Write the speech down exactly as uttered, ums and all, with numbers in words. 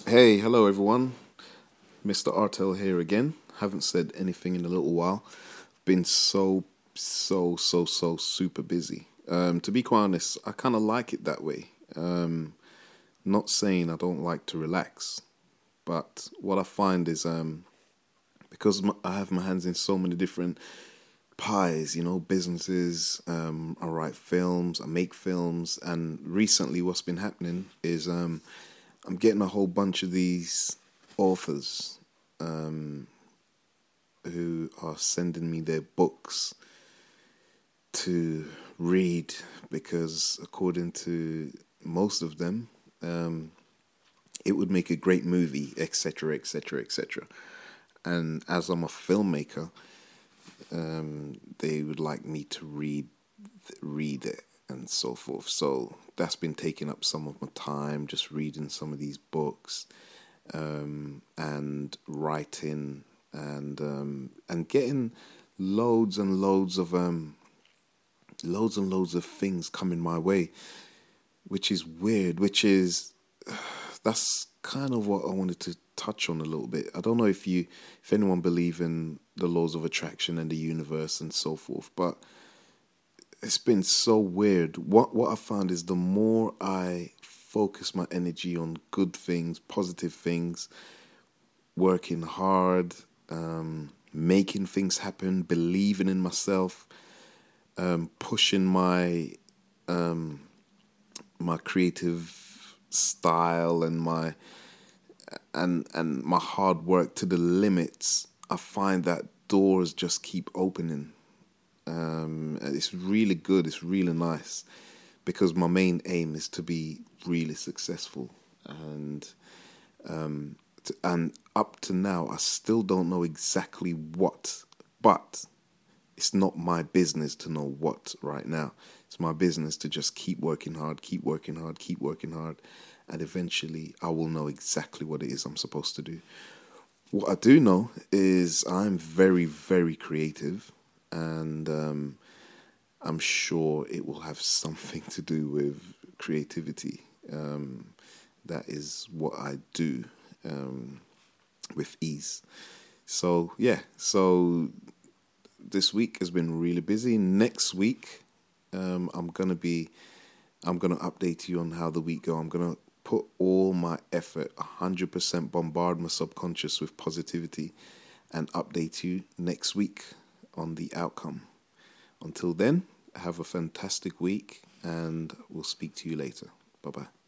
Hey, hello everyone. mister Artel here again. Haven't said anything in a little while. Been so, so, so, so super busy. Um, to be quite honest, I kind of like it that way. Um, not saying I don't like to relax, but what I find is um, because m- I have my hands in so many different pies, you know, businesses. Um, I write films, I make films, and recently what's been happening is um, I'm getting a whole bunch of these authors um, who are sending me their books to read because, according to most of them, um, it would make a great movie, et cetera, et cetera, et cetera. And as I'm a filmmaker, um, they would like me to read read it and so forth. So that's been taking up some of my time, just reading some of these books um, and writing and um, and getting loads and loads of um, loads and loads of things coming my way, which is weird. Which is that's kind of what I wanted to touch on a little bit. I don't know if you, if anyone believe in the laws of attraction and the universe and so forth, but it's been so weird. What what I found is the more I focus my energy on good things, positive things, working hard, um, making things happen, believing in myself, um, pushing my um, my creative style and my and and my hard work to the limits, I find that doors just keep opening. Um, it's really good. It's really nice because my main aim is to be really successful, and um, to, and up to now, I still don't know exactly what, but it's not my business to know what right now. It's my business to just keep working hard, keep working hard, keep working hard, and eventually I will know exactly what it is I'm supposed to do. What I do know is I'm very, very creative, and um, I'm sure it will have something to do with creativity. Um, that is what I do um, with ease. So, yeah, so this week has been really busy. Next week, um, I'm gonna be, I'm gonna update you on how the week go. I'm gonna put all my effort, one hundred percent bombard my subconscious with positivity, and update you next week on the outcome. Until then, have a fantastic week, and we'll speak to you later. Bye bye.